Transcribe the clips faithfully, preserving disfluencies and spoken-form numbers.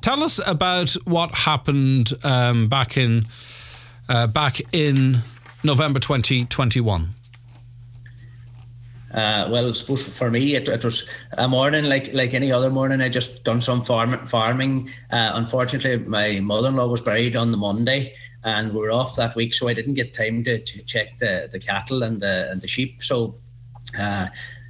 tell us about what happened um, back in uh, back in November twenty twenty-one. Uh, well, I suppose for me, it, it was a morning like like any other morning. I just done some farm, farming. Uh, unfortunately, my mother-in-law was buried on the Monday, and we were off that week, so I didn't get time to, to check the, the cattle and the and the sheep. So, uh,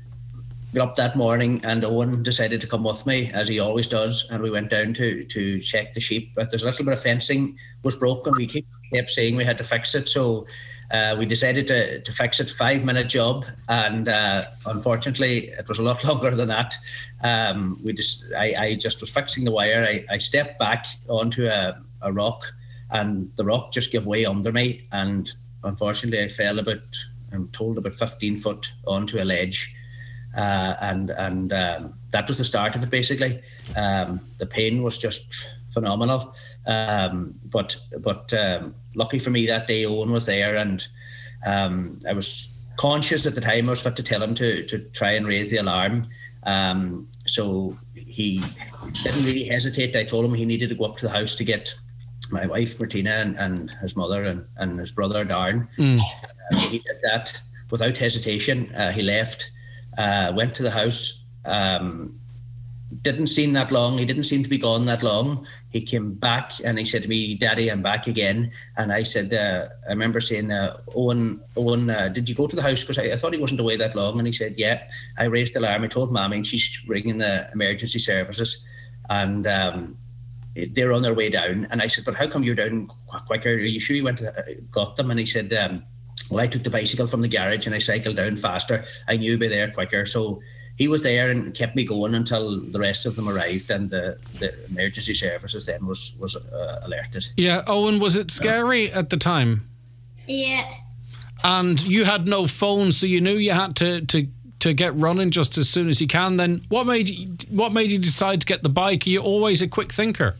got up that morning, and Owen decided to come with me, as he always does, and we went down to to check the sheep. But there's a little bit of fencing was broken. We keep, kept saying we had to fix it, so. Uh, we decided to, to fix it, five-minute job, and uh, unfortunately, it was a lot longer than that. Um, we just, I, I just was fixing the wire. I, I stepped back onto a, a rock, and the rock just gave way under me, and unfortunately, I fell about, I'm told, about fifteen foot onto a ledge, uh, and and um, that was the start of it, basically. Um, the pain was just phenomenal, um, but but. Um, Lucky for me that day, Owen was there, and um, I was conscious at the time. I was fit to tell him to to try and raise the alarm. Um, so he didn't really hesitate. I told him he needed to go up to the house to get my wife, Martina, and, and his mother and, and his brother, Darren. Mm. Uh, so he did that without hesitation. Uh, he left, uh, went to the house. Um, didn't seem that long. He didn't seem to be gone that long. He came back and he said to me, "Daddy, I'm back again." And I said, uh, I remember saying, uh, Owen, Owen, uh, did you go to the house? Because I, I thought he wasn't away that long. And he said, "Yeah." I raised the alarm. I told Mommy, and she's ringing the emergency services. And um, they're on their way down. And I said, "But how come you're down quicker? Are you sure you went to the, got them?" And he said, um, "Well, I took the bicycle from the garage and I cycled down faster. I knew be there quicker." So he was there and kept me going until the rest of them arrived, and the, the emergency services then was was uh, alerted. Yeah, Owen, was it scary at the time? Yeah. And you had no phone, so you knew you had to, to, to get running just as soon as you can. Then what made you, what made you decide to get the bike? Are you always a quick thinker?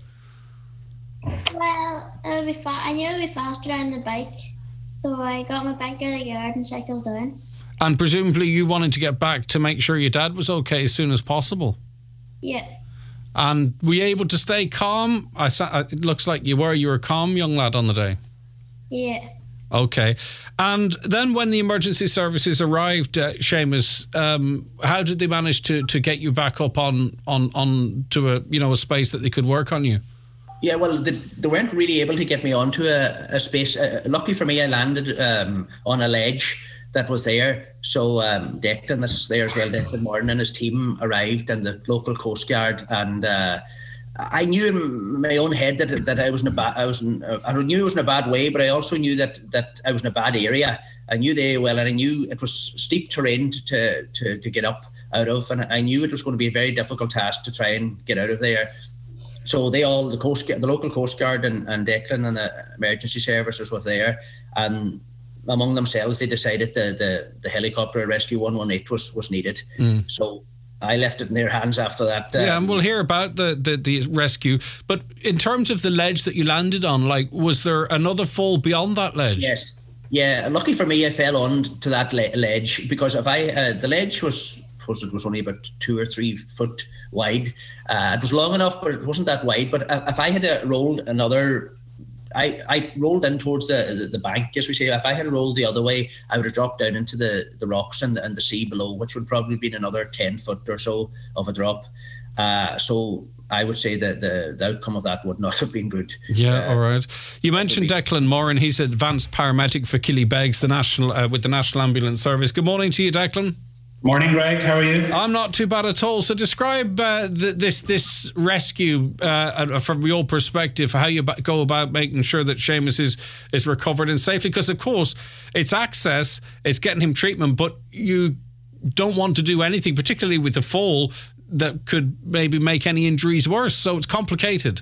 Well, it would be fa- I knew it would be faster on the bike, so I got my bike out of the yard and cycled down. And presumably you wanted to get back to make sure your dad was okay as soon as possible. Yeah. And were you able to stay calm? I sa- It looks like you were. You were a calm young lad on the day. Yeah. Okay. And then when the emergency services arrived, uh, Seamus, um, how did they manage to, to get you back up on, on, on to a, you know, a space that they could work on you? Yeah, well, they, they weren't really able to get me onto a, a space. Uh, lucky for me, I landed um, on a ledge that was there. So um, Declan that's there as well, Declan Morton and his team arrived, and the local Coast Guard, and uh, I knew in my own head that that I was in a bad I was in, I knew it was in a bad way, but I also knew that that I was in a bad area. I knew the area well, and I knew it was steep terrain to to to get up out of, and I knew it was going to be a very difficult task to try and get out of there. So they all the coast the local Coast Guard and, and Declan and the emergency services was there, and among themselves, they decided the, the, the helicopter rescue one one eight was, was needed. Mm. So I left it in their hands after that. Um, yeah, and we'll hear about the, the, the rescue. But in terms of the ledge that you landed on, like, was there another fall beyond that ledge? Yes. Yeah, lucky for me, I fell on to that le- ledge because if I uh, the ledge was, I suppose it was only about two or three foot wide. Uh, it was long enough, but it wasn't that wide. But if I had uh, rolled another I, I rolled in towards the, the, the bank, as we say. If I had rolled the other way, I would have dropped down into the, the rocks and the, and the sea below, which would probably been another ten foot or so of a drop. Uh, so I would say that the, the outcome of that would not have been good. Yeah, uh, all right. You mentioned Declan Moran. He's advanced paramedic for Killybegs, the national uh, with the National Ambulance Service. Good morning to you, Declan. Morning, Greg. How are you? I'm not too bad at all. So describe uh, th- this this rescue uh, from your perspective, how you ba- go about making sure that Seamus is, is recovered and safely. Because, of course, it's access, it's getting him treatment, but you don't want to do anything, particularly with the fall, that could maybe make any injuries worse. So it's complicated.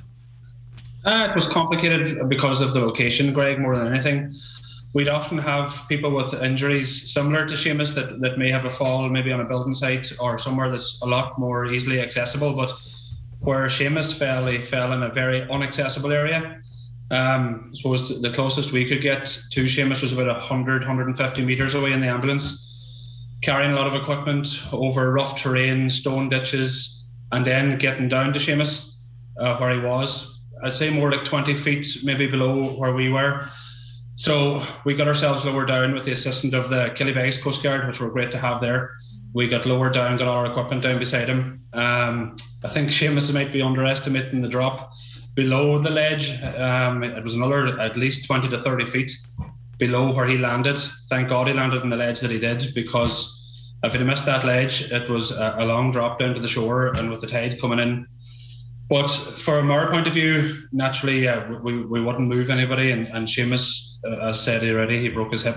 Uh, it was complicated because of the location, Greg, more than anything. We'd often have people with injuries similar to Seamus that, that may have a fall maybe on a building site or somewhere that's a lot more easily accessible, but where Seamus fell, he fell in a very inaccessible area. Um, I suppose the closest we could get to Seamus was about one hundred, one hundred fifty metres away in the ambulance, carrying a lot of equipment over rough terrain, stone ditches, and then getting down to Seamus. uh, where he was. I'd say more like twenty feet, maybe below where we were. So we got ourselves lowered down with the assistance of the Killybegs Coast Guard, which were great to have there. We got lowered down, got all our equipment down beside him. Um, I think Seamus might be underestimating the drop below the ledge. Um, it was another at least twenty to thirty feet below where he landed. Thank God he landed on the ledge that he did, because if he'd missed that ledge, it was a, a long drop down to the shore, and with the tide coming in. But from our point of view, naturally, uh, we, we wouldn't move anybody. And, and Seamus, uh, as said already, he broke his hip.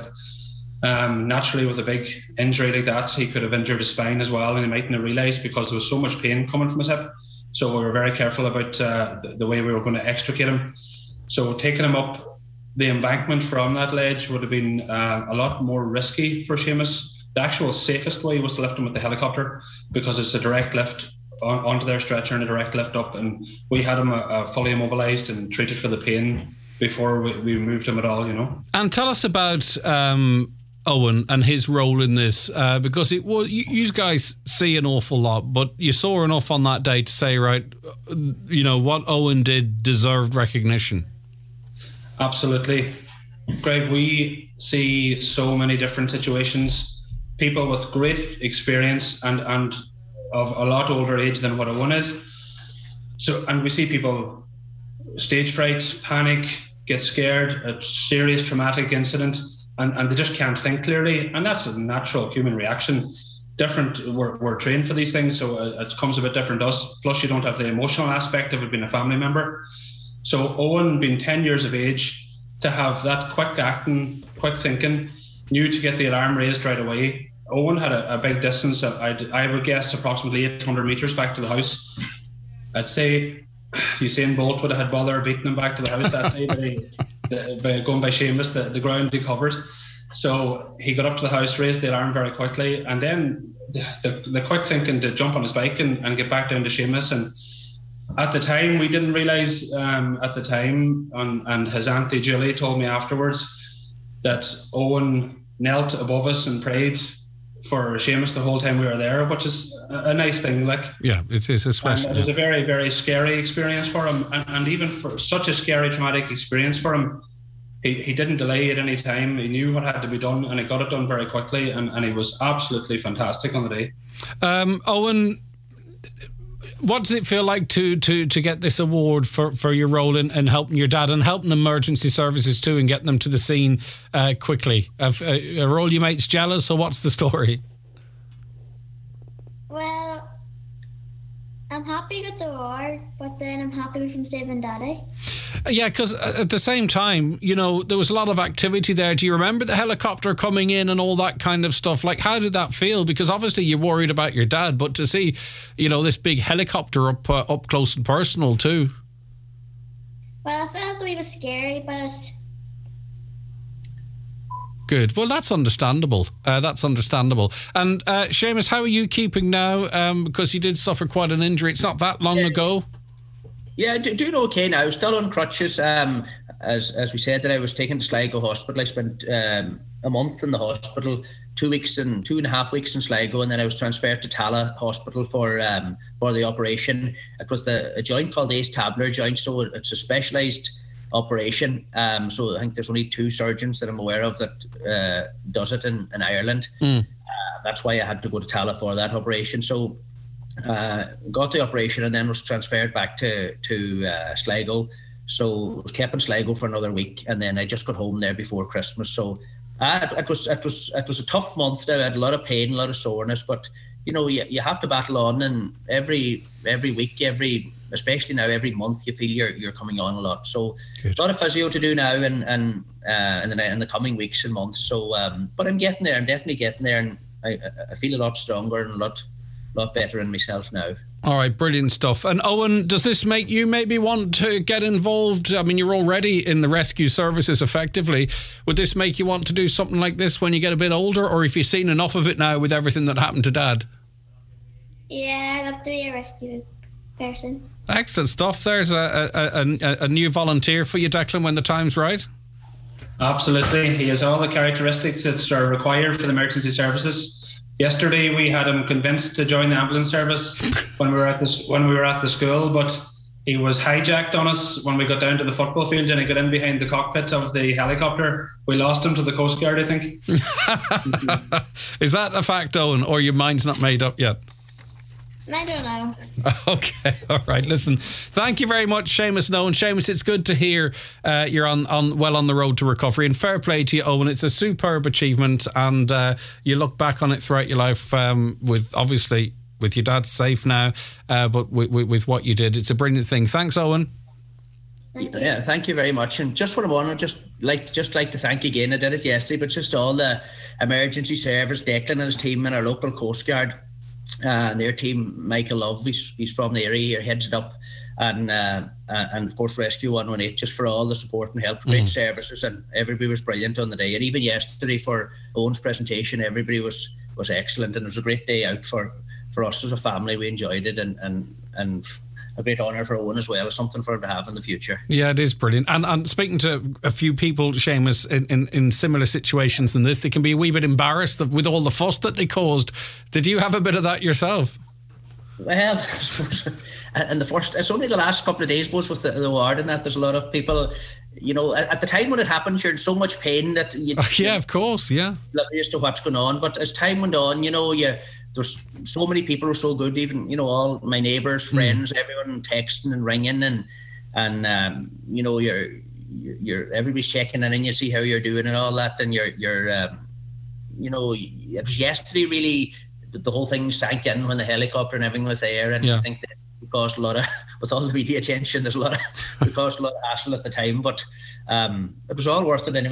Um, naturally, with a big injury like that, he could have injured his spine as well, and he mightn't have realised because there was so much pain coming from his hip. So we were very careful about uh, the, the way we were going to extricate him. So taking him up the embankment from that ledge would have been uh, a lot more risky for Seamus. The actual safest way was to lift him with the helicopter, because it's a direct lift on, onto their stretcher and a direct lift up. And we had him uh, uh, fully immobilised and treated for the pain before we, we moved him at all, you know. And tell us about um, Owen and his role in this, uh, because it was, you, you guys see an awful lot, but you saw enough on that day to say, right, you know, what Owen did deserved recognition. Absolutely. Greg, we see so many different situations. People with great experience and, and of a lot older age than what Owen is. So, and we see people stage fright, panic, get scared, a serious traumatic incident, and, and they just can't think clearly. And that's a natural human reaction. Different, we're, we're trained for these things, so it comes a bit different to us. Plus, you don't have the emotional aspect of it being a family member. So Owen, being ten years of age, to have that quick acting, quick thinking, knew to get the alarm raised right away. Owen had a, a big distance, I'd, I would guess approximately eight hundred metres back to the house. I'd say Usain Bolt would have had bother beating him back to the house that day, but he, the, by going by Seamus, the, the ground he covered. So he got up to the house, raised the alarm very quickly, and then the, the, the quick thinking to jump on his bike and, and get back down to Seamus. And at the time, we didn't realise um, at the time, and, and his auntie Julie told me afterwards, that Owen knelt above us and prayed for Seamus the whole time we were there, which is a, a nice thing. Like, yeah, it is especially. And it was a very, very scary experience for him, and, and even for such a scary, traumatic experience for him, he, he didn't delay at any time. He knew what had to be done, and he got it done very quickly, and, and he was absolutely fantastic on the day. Um, Owen, what does it feel like to to to get this award for, for your role in, in helping your dad and helping emergency services too, and getting them to the scene uh, quickly? Have, uh, are all your mates jealous, or what's the story? Well, I'm happy I got the award, but then I'm happy from saving Daddy. Yeah, because at the same time, you know, there was a lot of activity there. Do you remember the helicopter coming in and all that kind of stuff? Like, how did that feel? Because obviously you're worried about your dad, but to see, you know, this big helicopter up uh, up close and personal too. Well, I felt a wee bit scary, but good. Well, that's understandable. Uh, that's understandable. And uh, Seamus, how are you keeping now? Um, because you did suffer quite an injury. It's not that long yeah. ago. Yeah, doing okay now. Still on crutches. Um, as as we said, that I was taken to Sligo Hospital. I spent um, a month in the hospital, two weeks and two and a half weeks in Sligo, and then I was transferred to Tala Hospital for um, for the operation. It was the, a joint called the acetabular joint, so it's a specialised operation. Um, so I think there's only two surgeons that I'm aware of that uh, does it in, in Ireland. Mm. Uh, that's why I had to go to Tala for that operation. So. Uh, got the operation and then was transferred back to to uh, Sligo. So was kept in Sligo for another week, and then I just got home there before Christmas. So uh, it, it was it was it was a tough month. Now I had a lot of pain, a lot of soreness, but you know you, you have to battle on. And every every week, every especially now every month, you feel you're you're coming on a lot. So Good. A lot of physio to do now, and and uh, in the in the coming weeks and months. So um, but I'm getting there. I'm definitely getting there, and I I feel a lot stronger and a lot. lot better in myself now. All right, brilliant stuff. And Owen, does this make you maybe want to get involved? I mean, you're already in the rescue services effectively. Would this make you want to do something like this when you get a bit older, or if you've seen enough of it now with everything that happened to Dad? Yeah, I'd love to be a rescue person. Excellent stuff. There's a, a, a, a new volunteer for you, Declan, when the time's right. Absolutely. He has all the characteristics that are required for the emergency services. Yesterday, we had him convinced to join the ambulance service when we were at the when we were at the school, but he was hijacked on us when we got down to the football field and he got in behind the cockpit of the helicopter. We lost him to the Coast Guard, I think. Is that a fact, Owen, or your mind's not made up yet? I don't know. Okay, all right. Listen, thank you very much, Seamus and Owen. Seamus, it's good to hear uh, you're on, on well on the road to recovery, and fair play to you, Owen. It's a superb achievement, and uh, you look back on it throughout your life um, with, obviously, with your dad safe now, uh, but with, with, with what you did. It's a brilliant thing. Thanks, Owen. Thank you. Yeah, thank you very much. And just what I want to just like just like to thank again. I did it yesterday, but just all the emergency service, Declan and his team, and our local Coast Guard. Uh, and their team, Michael Love, he's, he's from the area, he heads it up, and uh, and of course Rescue one one eight, just for all the support and help, great mm. services, and everybody was brilliant on the day. And even yesterday for Owen's presentation, everybody was was excellent, and it was a great day out for, for us as a family. We enjoyed it, and and and a great honour for Owen as well, something for him to have in the future. Yeah, it is brilliant. And, and speaking to a few people, Seamus, in, in, in similar situations than this, they can be a wee bit embarrassed with all the fuss that they caused. Did you have a bit of that yourself? Well, I suppose, and the first, it's only the last couple of days, was with the, the award and that, there's a lot of people, you know, at, at the time when it happened, you're in so much pain that you... Oh, yeah, of course, yeah. Oblivious to what's going on, but as time went on, you know, you... There's so many people who are so good, even, you know, all my neighbours, friends, mm. everyone texting and ringing, and, and um, you know, you're, you're, everybody's checking in and you see how you're doing and all that, and you're, you're um, you know, it was yesterday really, the, the whole thing sank in when the helicopter and everything was there, and yeah. I think that it caused a lot of, with all the media attention, there's a lot of, it caused a lot of hassle at the time, but um, it was all worth it anyway.